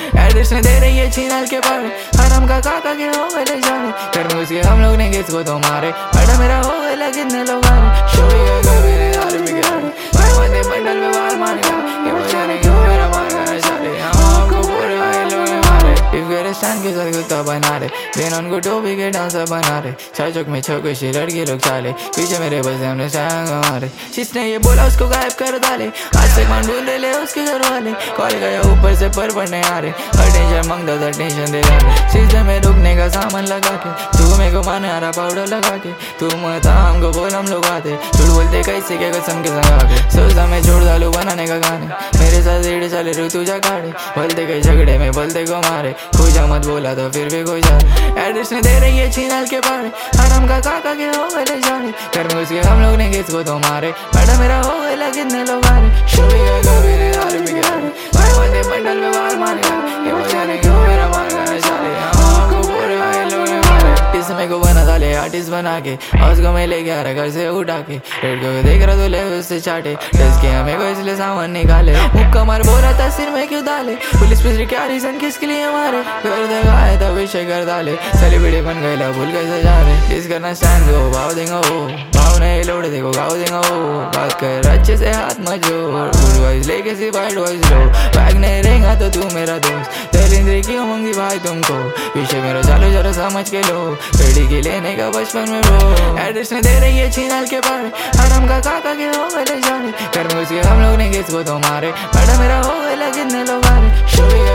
address में दे रही है छीनाल के पार, हराम का काका के हो गए ले जाने, घर में उसके हम लोग ने किसको तो मारे, बड़ा मेरा हो गए लगे कितने लोग आ रहे, शो भी गए कभी नहीं दारू भी गए, भाई मंदे बंडल में बाल मारेगा, ये मुझे नहीं क्यों मेरा मार गया सारे, हमको पूरे आए लोग मारे, इफ गेरे स्टैंड के साथ कुत्ता बना रहे, दिन उनको टोपी के डांसर बना रहे, चाचक में छको शी लड़की लोग चाले, पीछे मेरे बस हमने सैंग मारे, जिसने ये बोला उसको गायब कर डाले, आज तक मन ढूंढ ले उसके घर वाले, कॉल गया ऊपर से पर पढ़ने आ रहे, हर टेंशन मंगता था टेंशन दे रहा, सीधे में रुकने का सामान लगा के, तू मेरे को माने आ रहा पाउडर लगा के, तू मत हमको बोल हम लोग आते, झूठ बोलते कैसे क्या कसम के संग आके, सोचता मैं छोड़ डालू बनाने का गाने, मेरे साथ 1.5 साल ऋतु जा काटे, बोलते कई झगड़े में बोलते को मारे, पूजा मत बोला तो फिर भी कोई जाए, एड्रेस में दे रही है छीनाल के पार, हराम का काका के हो गए ले जाने, घर में उसके हम लोग ने किसको तो मारे, बड़ा मेरा हो गए लगे कितने लोग आ रहे, शो भी गए कभी नहीं दारू भी गए, भाई मंदे बंडल में बाल मारेगा, ये मुझे नहीं क्यों मेरा मार गया सारे, हमको पूरे आए लोग मारे, इसमें को बना डाले आर्टिस्ट बना के, उसको मैं ले गया घर से उठा के, रेड को देख रहा तो ले उससे चाटे, डस के हमें को इसलिए सामान निकाले, मुक्का मार बोला था सिर में क्यों डाले, पुलिस पुलिस क्या रीजन किसके लिए हमारे, कर देगा आया था विषय कर डाले, सेलिब्रिटी बन गए ला भूल कैसे जा रहे, किस करना स्टैंड हो भाव देंगे हो, भाव नहीं लोड़ देखो गाव देंगे हो, बात कर अच्छे से हाथ मत जोड़, गुड वाइज लेके सिर्फ एडवाइस लो, बैग नहीं रहेगा तो तू मेरा दोस्त, तेलिंद्री क्यों मंगी भाई तुमको, विषय मेरा चालो जरा समझ के लो, बेटी के लेने का बचपन में रो, एड्रेस में दे रही है छीनाल के पार, हराम का काका के हो गए ले जाने, घर में उसके हम लोग ने किसको तो मारे, बड़ा मेरा हो गए लगे कितने लोग आ रहे, शो भी